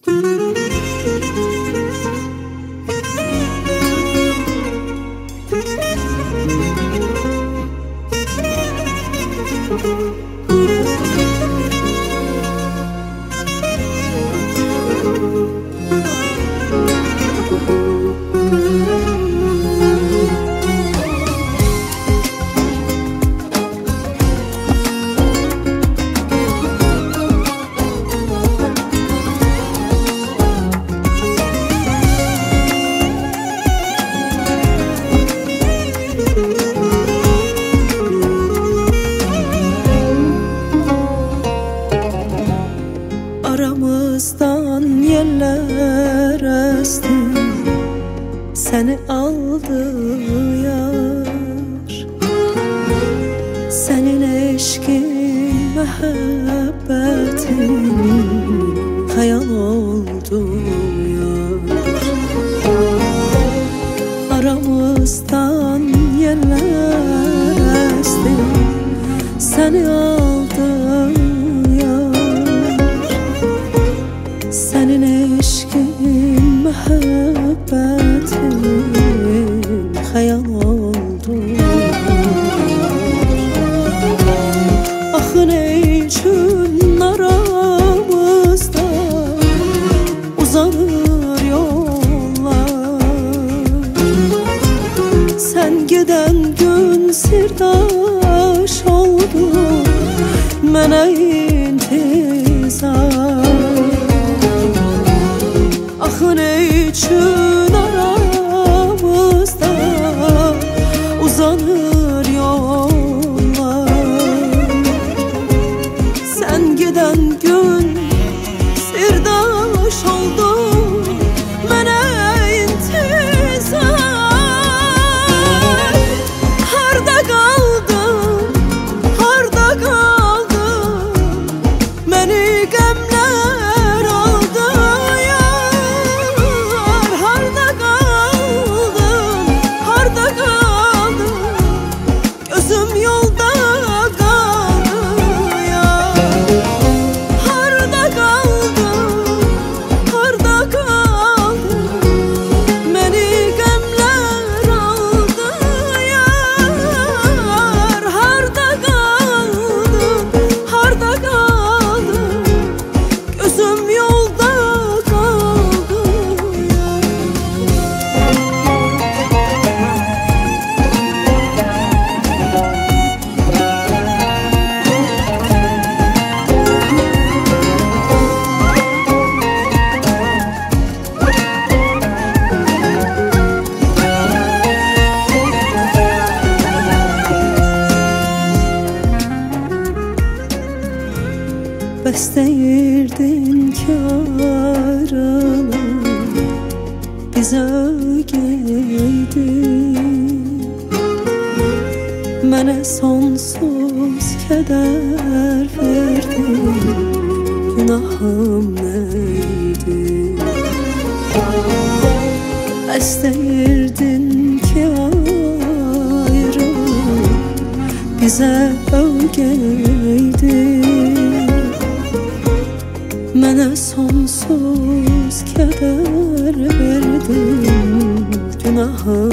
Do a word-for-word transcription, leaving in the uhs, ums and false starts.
Aramızdan yeller esti, seni aldı yar. Senin eşkin, muhabbetin hayal oldu yar. Aramızdan yeller esti, seni aldı yar. Senin eşkin, muhabbetin hayal oldu. Ah ne için aramızda uzanır yollar. Sen giden gün sirdaş oldu mənə intizar. Ah ne için aramızda uzanır yollar. Sen giden gün sirdaş oldu mənə intizar. Harda kaldın, harda kaldın, məni qəmlər aldı yar. Harda kaldın, harda kaldın, gözüm yolda kaldı yar. Harda kaldın, harda kaldın, məni qəmlər aldı yar. Harda kaldın, harda kaldın, gözüm yolda kaldı yar. Bəs deyirdin karını bizə ögeydin. Mənə sonsuz kədər verdin, günahım neydi? Bəs deyirdin ki ayrı bizə ögeydin. Mənə sonsuz kədər verdin, günahım